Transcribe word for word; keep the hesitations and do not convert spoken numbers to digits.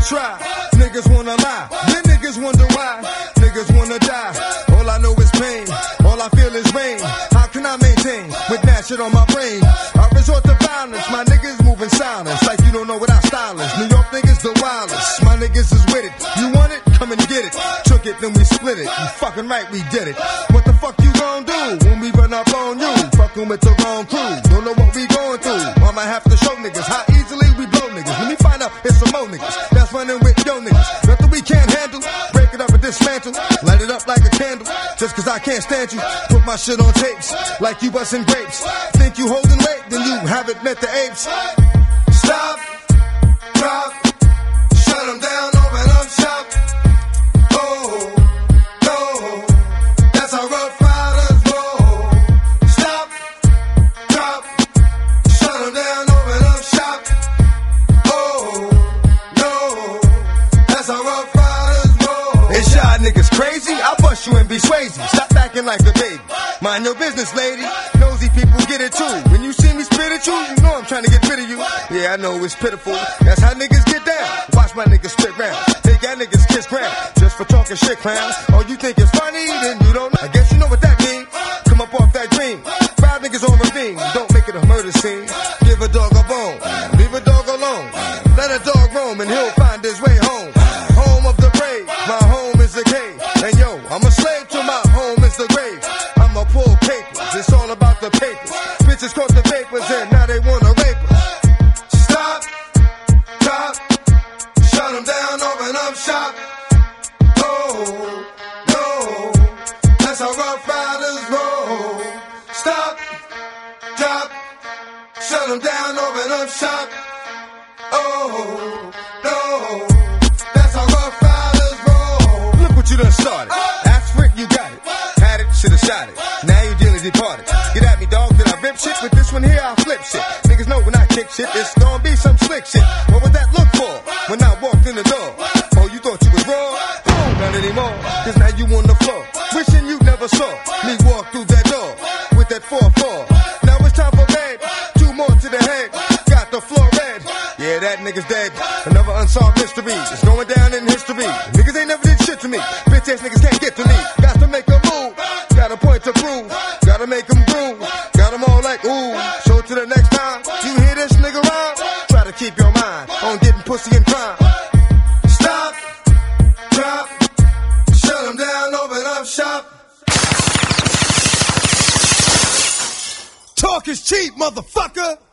try. Niggas wanna lie, then niggas wonder why. Niggas wanna die, all I know is pain. All I feel is rain. How can I maintain with that shit on my brain? I resort to violence, my niggas moving silence. Like you don't know what our style is. New York niggas the wildest, my niggas is with it. You want it? Come and get it. Took it, then we split it. You fucking right, we did it. What the fuck you gon' do when we run up on you? Fucking with the wrong crew. Don't know what we going through. I might have to show niggas how easily we blow niggas. Let me find out it's some more niggas that's running with yo niggas. Nothing we can't handle. Break it up and dismantle. Light it up like a candle. Just cause I can't stand you. Put my shit on tapes like you bustin' grapes. Think you holding weight, then you haven't met the apes. Stop, drop, shut them down, open up shop. Oh, no, that's how Rough Riders roll. Stop, drop, shut them down, open up shop. Oh, no, that's how Rough Riders roll. It's y'all niggas crazy? I'll bust you and be Swayze. Stop acting like a baby. Mind your business, lady. Nosy people get it too. When you see me spit at you, you know I'm trying to get rid of you. Yeah, I know it's pitiful. That's how niggas get down. Watch my niggas spit round. Take that niggas kiss ground. Just for talking shit, clowns. Oh, you think it's funny? Then you don't know. I guess you know what that means. Come up off that dream. Five niggas on ravine. Don't make it a murder scene. Give a dog a bone. Leave a dog alone. Let a dog roam and he'll find his way home. Home of the brave. My home is a cave. And yo, I'm a slave to my home is the grave. I'ma pull papers. It's all about the papers. Bitches caught the papers and now they wanna rape us. Stop, drop, shut them down, open up shop. Oh, no, that's how Rough Riders roll. Stop, drop, shut them down, open up shop. Oh, no, that's how Rough Riders roll. Look what you done started. Ask for it, you got it. Had it, should've shot it. Now you dearly departed. Get at me, dog, did I rip shit? With this one here, I'll flip shit. Niggas know when I kick shit, it's gonna be some slick shit. What would that look for when I walked in the door? Oh, you thought you was raw? Oh, not anymore. Cause now you on the floor. Wishing you never saw me walk through that door with that four four. Now it's time for bed. Two more to the head. Got the floor red. Yeah, that nigga's dead. Another unsolved mystery. It's going down in history. Niggas ain't never did shit to me. Bitch ass niggas can't get to me. Got to make a move. Got a point to prove. Gotta make them groove. Got them all like ooh. So to the next time you hear this nigga rhyme, try to keep your mind on getting pussy and crime. Stop, drop, shut them down, open up shop. Talk is cheap, motherfucker.